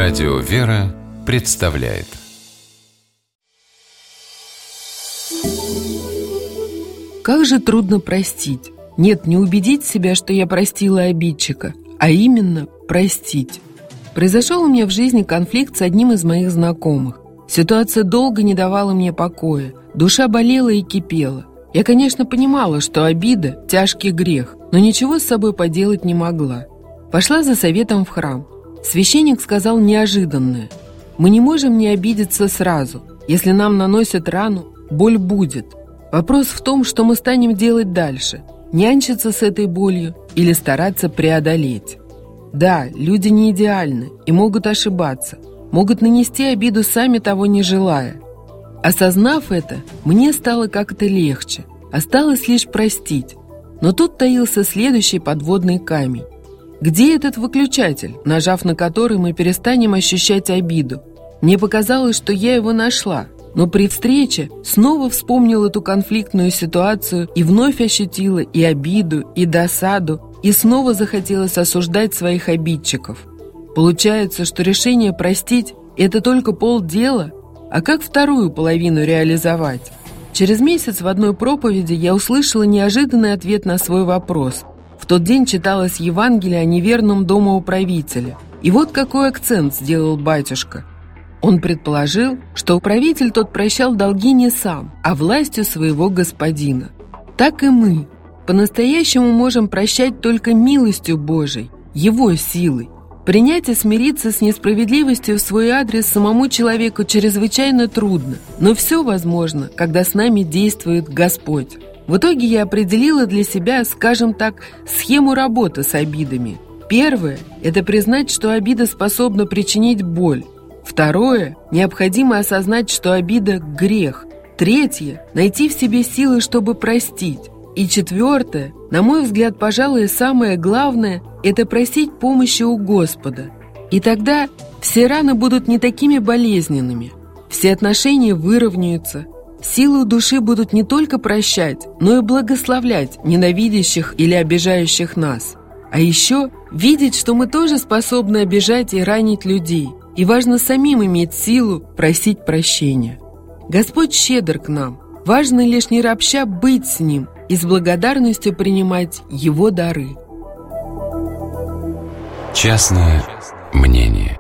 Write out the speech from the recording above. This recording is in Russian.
Радио «Вера» представляет. Как же трудно простить. Нет, не убедить себя, что я простила обидчика, а именно простить. Произошел у меня в жизни конфликт с одним из моих знакомых. Ситуация долго не давала мне покоя, душа болела и кипела. Я, конечно, понимала, что обида – тяжкий грех, но ничего с собой поделать не могла. Пошла за советом в храм. Священник сказал неожиданное: мы не можем не обидеться сразу. Если нам наносят рану, боль будет. Вопрос в том, что мы станем делать дальше – нянчиться с этой болью или стараться преодолеть. Да, люди не идеальны и могут ошибаться, могут нанести обиду, сами того не желая. Осознав это, мне стало как-то легче, осталось лишь простить. Но тут таился следующий подводный камень. Где этот выключатель, нажав на который мы перестанем ощущать обиду? Мне показалось, что я его нашла, но при встрече снова вспомнила эту конфликтную ситуацию и вновь ощутила и обиду, и досаду, и снова захотелось осуждать своих обидчиков. Получается, что решение простить – это только полдела, а как вторую половину реализовать? Через месяц в одной проповеди я услышала неожиданный ответ на свой вопрос. В тот день читалось Евангелие о неверном домоуправителе. И вот какой акцент сделал батюшка. Он предположил, что управитель тот прощал долги не сам, а властью своего господина. Так и мы по-настоящему можем прощать только милостью Божией, Его силой. Принять и смириться с несправедливостью в свой адрес самому человеку чрезвычайно трудно, но все возможно, когда с нами действует Господь. В итоге я определила для себя, скажем так, схему работы с обидами. Первое – это признать, что обида способна причинить боль. Второе – необходимо осознать, что обида – грех. Третье – найти в себе силы, чтобы простить. И четвертое, на мой взгляд, пожалуй, самое главное – это просить помощи у Господа. И тогда все раны будут не такими болезненными, все отношения выровняются, силы души будут не только прощать, но и благословлять ненавидящих или обижающих нас. А еще видеть, что мы тоже способны обижать и ранить людей, и важно самим иметь силу просить прощения. Господь щедр к нам, важно лишь не ропща быть с Ним и с благодарностью принимать Его дары. Частное мнение.